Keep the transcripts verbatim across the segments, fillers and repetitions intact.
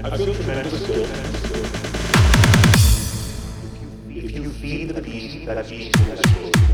I feel tremendous good. If you feed the beast, that beast will destroy you.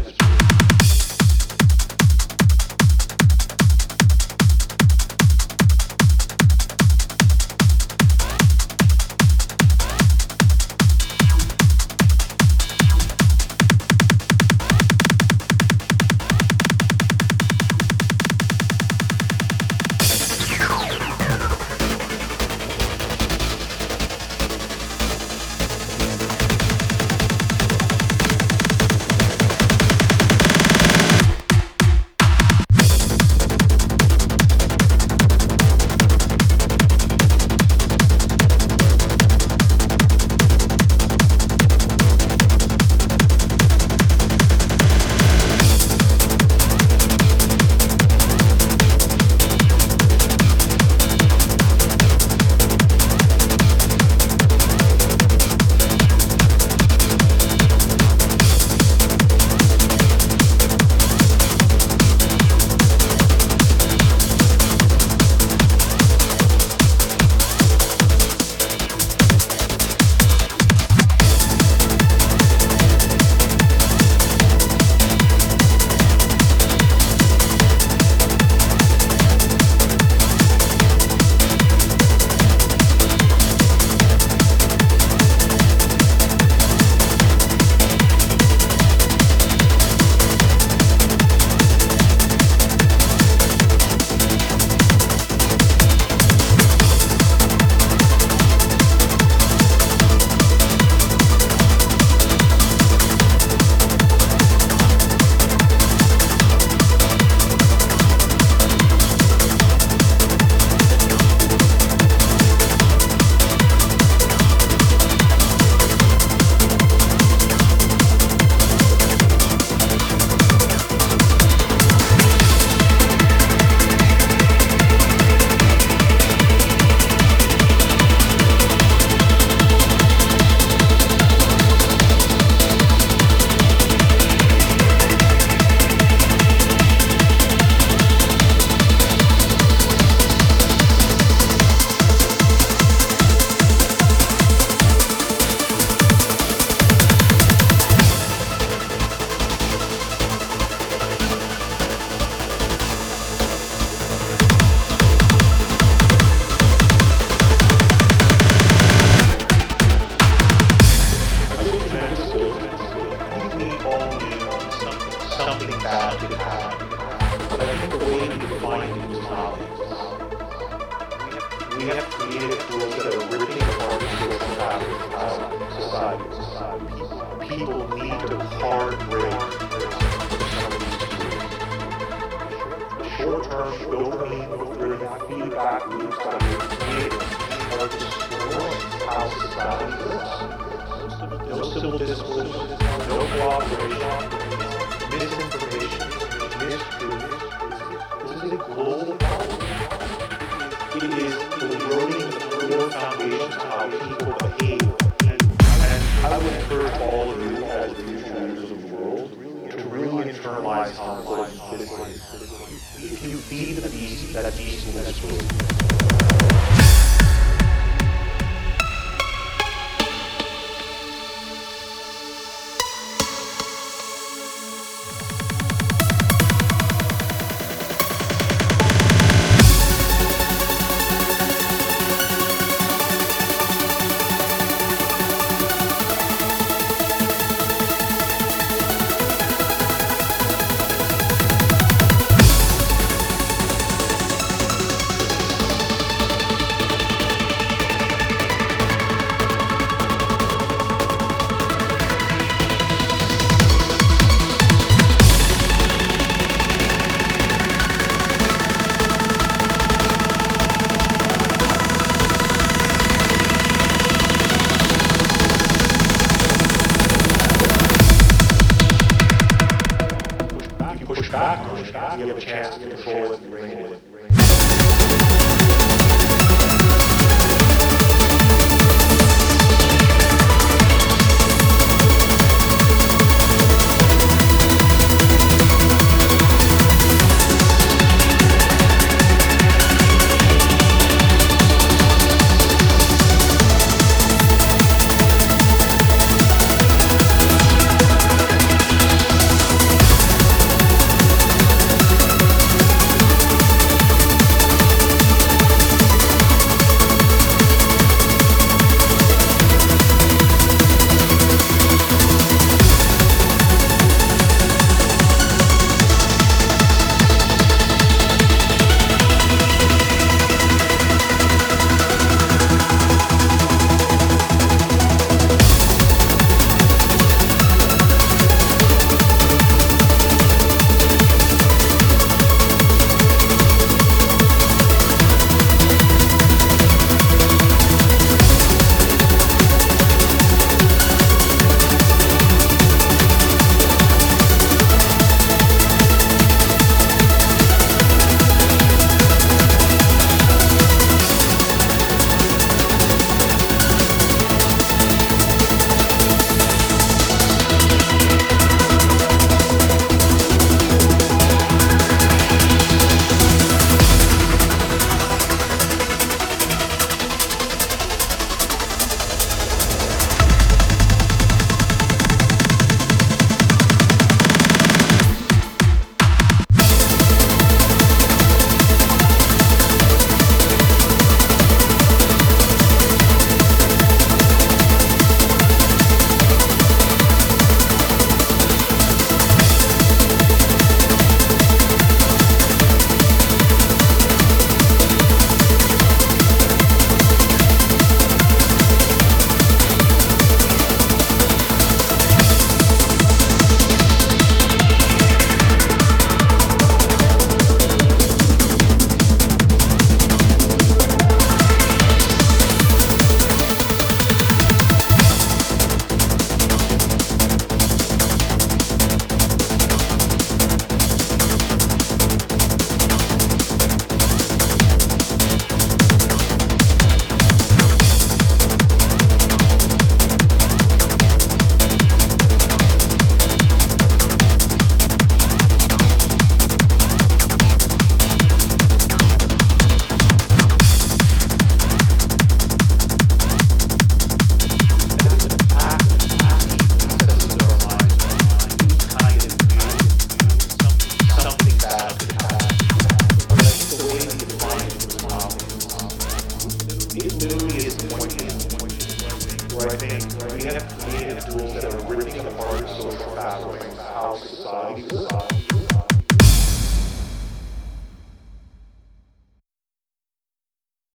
Something bad could happen. But I think the way we define it is knowledge. We have created tools that are ripping apart social fabric of society. People, people need to hard break some of these tools. The short-term dopamine fulfilling feedback loops that are created are destroying how society works. No civil discourse, no cooperation, misinformation, mistruth. This is a global problem. It is eroding the core foundations of how people behave. And I would encourage all of you as future leaders of the world to really internalize how important this is. If you feed the beast, that beast will destroy you. it literally is pointing where I think we have created tools that are ripping apart social fabrics, how society works.